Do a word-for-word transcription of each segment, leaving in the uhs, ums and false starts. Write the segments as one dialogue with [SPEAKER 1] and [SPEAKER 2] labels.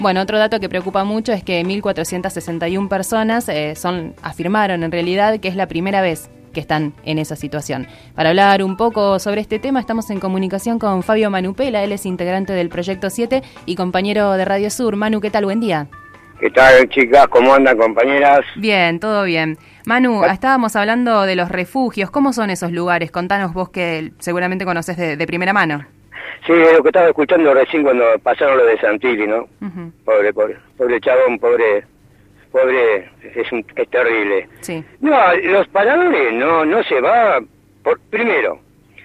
[SPEAKER 1] Bueno, otro dato que preocupa mucho es que mil cuatrocientas sesenta y una personas eh, son afirmaron en realidad que es la primera vez que están en esa situación. Para hablar un poco sobre este tema estamos en comunicación con Fabio Manupela, él es integrante del Proyecto siete y compañero de Radio Sur. Manu, ¿qué tal? Buen día.
[SPEAKER 2] ¿Qué tal, chicas? ¿Cómo andan, compañeras?
[SPEAKER 1] Bien, todo bien. Manu, estábamos hablando de los refugios. ¿Cómo son esos lugares? Contanos vos que seguramente conocés de, de primera mano.
[SPEAKER 2] Sí, lo que estaba escuchando recién cuando pasaron lo de Santilli, ¿no? Uh-huh. Pobre, pobre, pobre chabón, pobre... Pobre, es, un, es terrible.
[SPEAKER 1] Sí.
[SPEAKER 2] No, los paradores no no se va... Por, primero,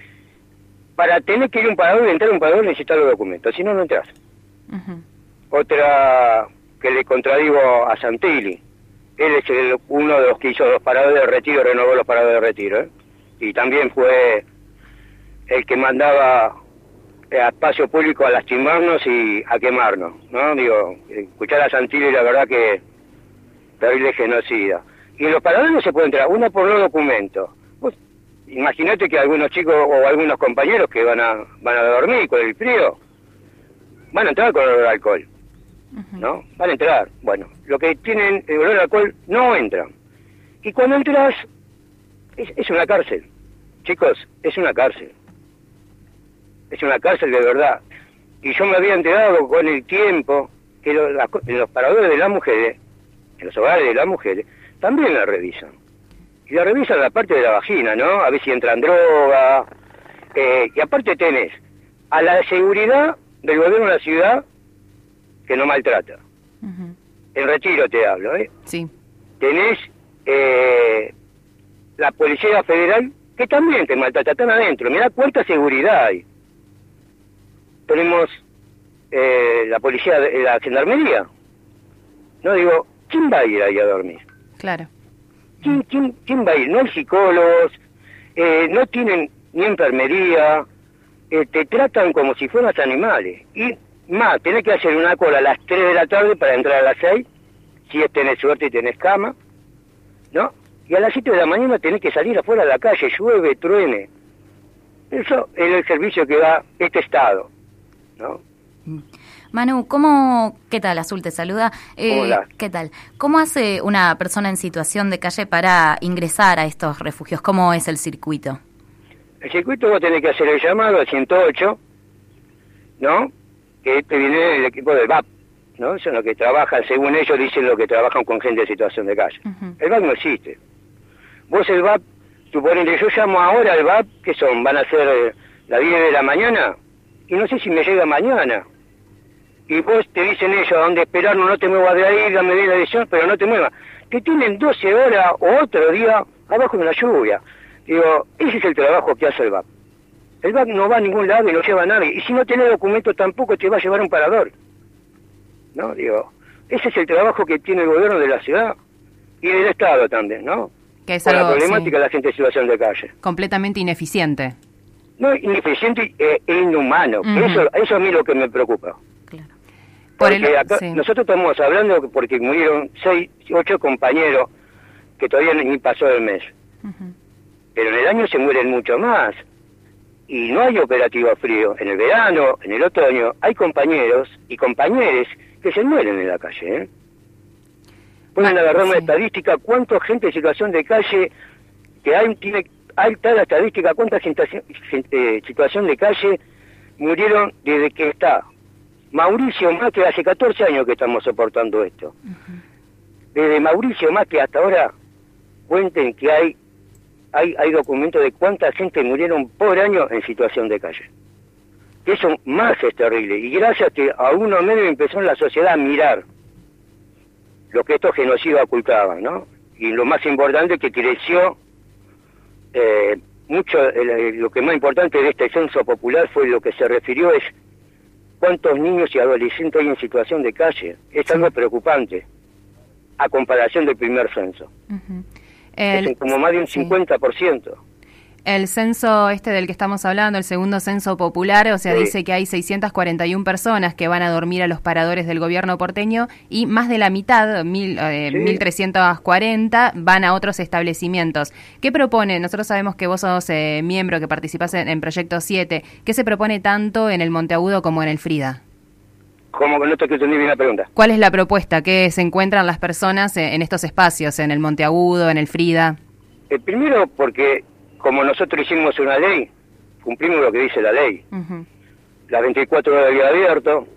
[SPEAKER 2] para tener que ir a un parador y entrar a un parador necesitas los documentos, si no, no entras. Uh-huh. Otra que le contradigo a Santilli, él es el, uno de los que hizo los paradores de retiro, renovó los paradores de retiro, ¿eh? Y también fue el que mandaba a espacio público a lastimarnos y a quemarnos, ¿no? Digo, escuchar a Santilli la verdad que... terrible genocida. Y en los paradores no se puede entrar, uno por los documentos. Pues, imagínate que algunos chicos o algunos compañeros que van a van a dormir con el frío, van a entrar con el olor de alcohol, uh-huh. ¿no? Van a entrar. Bueno, lo que tienen el olor de alcohol no entran. Y cuando entras, es, es una cárcel. Chicos, es una cárcel. Es una cárcel de verdad. Y yo me había enterado con el tiempo que lo, la, en los paradores de las mujeres, en los hogares de las mujeres, también la revisan. Y la revisan la parte de la vagina, ¿no? A ver si entran droga. Eh, y aparte tenés a la seguridad del gobierno de la ciudad que no maltrata. Uh-huh. En Retiro te hablo, ¿eh?
[SPEAKER 1] Sí.
[SPEAKER 2] Tenés eh, la Policía Federal que también te maltrata, están adentro. Mirá cuánta seguridad hay. Tenemos eh, la policía, la gendarmería. No digo... ¿quién va a ir ahí a dormir?
[SPEAKER 1] Claro.
[SPEAKER 2] ¿Quién, quién, quién va a ir? No hay psicólogos, eh, no tienen ni enfermería, eh, te tratan como si fueras animales. Y más, tenés que hacer una cola a las tres de la tarde para entrar a las seis, si es tenés suerte y tenés cama, ¿no? Y a las siete de la mañana tenés que salir afuera a la calle, llueve, truene. Eso es el servicio que da este Estado, ¿no?
[SPEAKER 3] Manu, ¿cómo, qué tal? Azul te saluda. Eh,
[SPEAKER 2] Hola.
[SPEAKER 3] ¿Qué tal? ¿Cómo hace una persona en situación de calle para ingresar a estos refugios? ¿Cómo es el circuito?
[SPEAKER 2] El circuito vos tenés que hacer el llamado al ciento ocho, ¿no? Que este viene del equipo del V A P, ¿no? Son los que trabajan, según ellos dicen los que trabajan con gente en situación de calle. Uh-huh. El V A P no existe. Vos el V A P, suponete, yo llamo ahora al V A P, ¿qué son? Van a ser eh, las diez de la mañana, y no sé si me llega mañana. Y vos te dicen ellos a dónde esperar, no, no te muevas de ahí, dame bien la dirección, pero no te muevas. Te tienen doce horas o otro día abajo de la lluvia. Digo, ese es el trabajo que hace el V A P. El V A P no va a ningún lado y no lleva a nadie. Y si no tenés documento tampoco te va a llevar un parador. ¿No? Digo, ese es el trabajo que tiene el gobierno de la ciudad y del Estado también, ¿no?
[SPEAKER 1] Que es
[SPEAKER 2] Con
[SPEAKER 1] algo,
[SPEAKER 2] la problemática
[SPEAKER 1] sí,
[SPEAKER 2] de la gente en situación de calle.
[SPEAKER 1] completamente ineficiente.
[SPEAKER 2] No, ineficiente e, e inhumano. Uh-huh. Eso, eso a mí es lo que me preocupa.
[SPEAKER 3] Claro.
[SPEAKER 2] Porque
[SPEAKER 1] el,
[SPEAKER 2] acá,
[SPEAKER 1] sí.
[SPEAKER 2] nosotros estamos hablando porque murieron seis, ocho compañeros que todavía ni pasó el mes. Uh-huh. Pero en el año se mueren mucho más. Y no hay operativo frío. En el verano, en el otoño, hay compañeros y compañeres que se mueren en la calle. ¿eh? Pueden agarrar sí. una estadística, cuánta gente en situación de calle, que hay, tiene, hay tal estadística, cuánta gente, gente, situación de calle murieron desde que está Mauricio Macri, hace catorce años que estamos soportando esto. Uh-huh. Desde Mauricio Macri hasta ahora, cuenten que hay, hay hay documentos de cuánta gente murieron por año en situación de calle. Eso más es terrible. Y gracias a que a uno medio empezó en la sociedad a mirar lo que estos genocidios ocultaban, ¿no? Y lo más importante es que creció eh, mucho, eh, lo que más importante de este censo popular fue lo que se refirió es cuántos niños y adolescentes hay en situación de calle. Es algo preocupante a comparación del primer censo. Uh-huh. El, es como más de un sí. cincuenta por ciento.
[SPEAKER 1] El censo este del que estamos hablando, el segundo censo popular, o sea, sí. dice que hay seiscientas cuarenta y una personas que van a dormir a los paradores del gobierno porteño y más de la mitad, mil, eh, sí. mil trescientos cuarenta, van a otros establecimientos. ¿Qué propone? Nosotros sabemos que vos sos eh, miembro, que participás en, en Proyecto siete. ¿Qué se propone tanto en el Monteagudo como en el Frida?
[SPEAKER 2] Como que no te entendí bien la pregunta.
[SPEAKER 1] ¿Cuál es la propuesta? ¿Qué se encuentran las personas en estos espacios, en el Monteagudo, en el Frida?
[SPEAKER 2] El primero, porque como nosotros hicimos una ley, cumplimos lo que dice la ley.
[SPEAKER 1] Uh-huh.
[SPEAKER 2] Las veinticuatro horas de día abierto,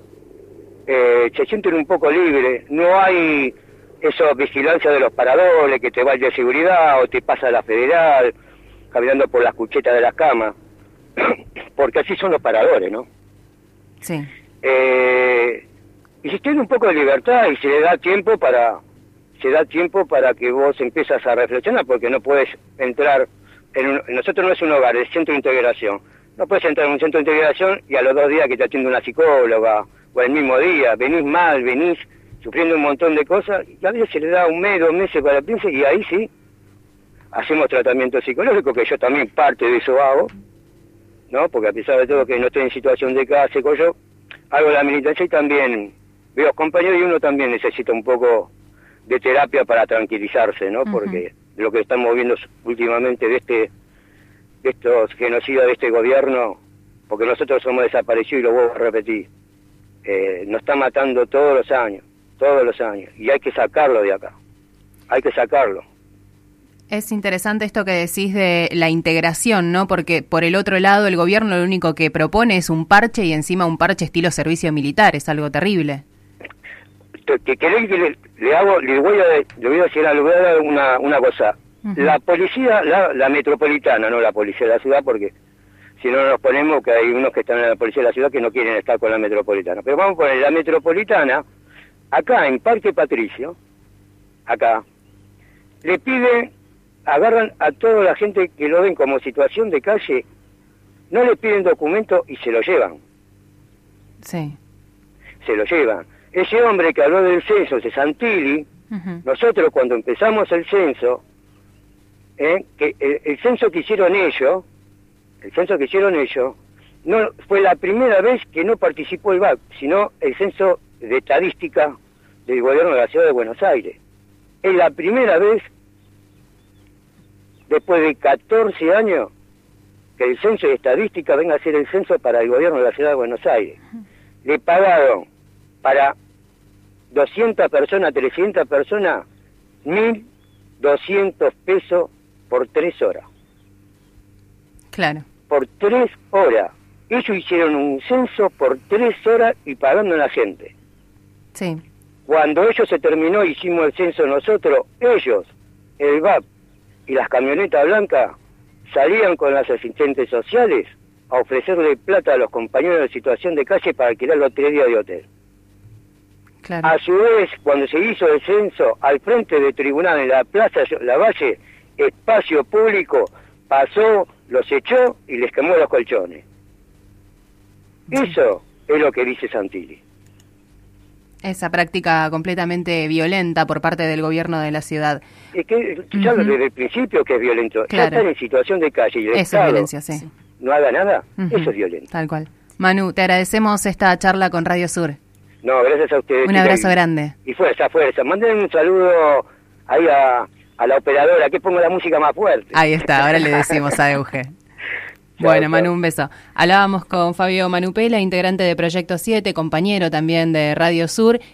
[SPEAKER 2] eh, se sienten un poco libres, no hay esa vigilancia de los paradores, que te va el de seguridad o te pasa la federal, caminando por las cuchetas de las camas, porque así son los paradores, ¿no?
[SPEAKER 1] Sí.
[SPEAKER 2] Eh, y si tiene un poco de libertad y se le da tiempo para se da tiempo para que vos empiezas a reflexionar, porque no puedes entrar en un, nosotros no es un hogar, es centro de integración, no puedes entrar en un centro de integración y a los dos días que te atiende una psicóloga o el mismo día venís mal, venís sufriendo un montón de cosas, y a veces se le da un mes, dos meses para pensar, y ahí sí hacemos tratamiento psicológico, que yo también parte de eso hago, ¿no? Porque a pesar de todo que no estoy en situación de cárcel, yo hago la militancia y también veo compañeros y uno también necesita un poco de terapia para tranquilizarse, ¿no? Uh-huh. Porque lo que estamos viendo últimamente de este de estos genocidas de este gobierno, porque nosotros somos desaparecidos y lo vuelvo a repetir, eh, nos está matando todos los años, todos los años, y hay que sacarlo de acá, hay que sacarlo.
[SPEAKER 1] Es interesante esto que decís de la integración, ¿no? Porque por el otro lado el gobierno lo único que propone es un parche y encima un parche estilo servicio militar, es algo terrible.
[SPEAKER 2] Que queréis que le, le hago, le voy a, le voy a decir, le voy a dar una, una cosa. Uh-huh. La policía, la, la metropolitana, no la policía de la ciudad, porque si no nos ponemos que hay unos que están en la policía de la ciudad que no quieren estar con la metropolitana. Pero vamos a poner la metropolitana, acá en Parque Patricio, acá, le pide, agarran a toda la gente que lo ven como situación de calle, no le piden documento y se lo llevan.
[SPEAKER 1] Sí.
[SPEAKER 2] Se lo llevan. Ese hombre que habló del censo, ese Santilli, uh-huh. Nosotros cuando empezamos el censo, eh, que el, el censo que hicieron ellos, el censo que hicieron ellos, no fue la primera vez que no participó el V A C, sino el censo de estadística del gobierno de la ciudad de Buenos Aires. Es la primera vez, después de catorce años, que el censo de estadística venga a ser el censo para el gobierno de la ciudad de Buenos Aires. Uh-huh. Le pagaron para doscientas personas, trescientas personas, mil doscientos pesos por tres horas.
[SPEAKER 1] Claro.
[SPEAKER 2] Por tres horas. Ellos hicieron un censo por tres horas y pagando a la gente.
[SPEAKER 1] Sí.
[SPEAKER 2] Cuando ellos se terminó, hicimos el censo nosotros, ellos, el V A P y las camionetas blancas, salían con las asistentes sociales a ofrecerle plata a los compañeros de situación de calle para alquilar los tres días de hotel.
[SPEAKER 1] Claro.
[SPEAKER 2] A su vez, cuando se hizo el censo, al frente del tribunal, en la plaza Lavalle, espacio público, pasó, los echó y les quemó los colchones. Sí. Eso es lo que dice Santilli.
[SPEAKER 1] Esa práctica completamente violenta por parte del gobierno de la ciudad.
[SPEAKER 2] Es que ya uh-huh. Desde el principio que es violento.
[SPEAKER 1] Claro.
[SPEAKER 2] Ya están en situación de calle y el
[SPEAKER 1] Eso
[SPEAKER 2] Estado
[SPEAKER 1] es violencia, sí.
[SPEAKER 2] no haga nada,
[SPEAKER 1] uh-huh.
[SPEAKER 2] Eso es violento.
[SPEAKER 1] Tal cual. Manu, te agradecemos esta charla con Radio Sur.
[SPEAKER 2] No, gracias a ustedes.
[SPEAKER 1] Un abrazo
[SPEAKER 2] y,
[SPEAKER 1] grande.
[SPEAKER 2] Y fuerza, fuerza. Manden un saludo ahí a, a la operadora, que ponga la música más fuerte.
[SPEAKER 1] Ahí está, ahora le decimos a Euge. Bueno, Manu, un beso. Hablábamos con Fabio Manupela, integrante de Proyecto siete, compañero también de Radio Sur,